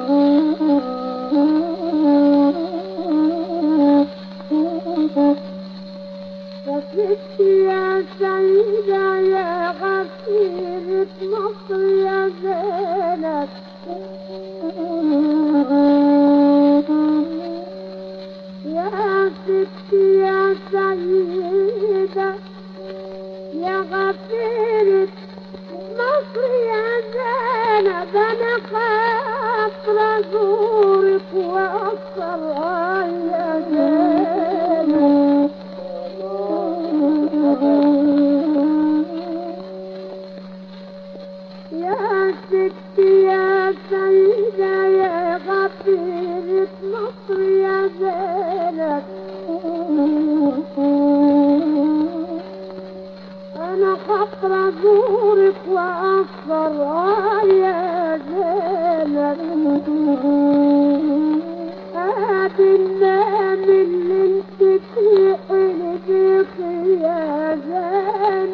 فكرت يا سيدة يا غفيرة مصر يا زينب يا ستي يا سيدة يا غفيرة مصر يا زينب أنا خاطر أزورك وأوصل يا زينب يا ستي يا سيدة يا غفيرة مصر يا زينب أنا خاطر أزورك وأصفر يا زينب هادي النام اللي انت تحلي بيك يا زينب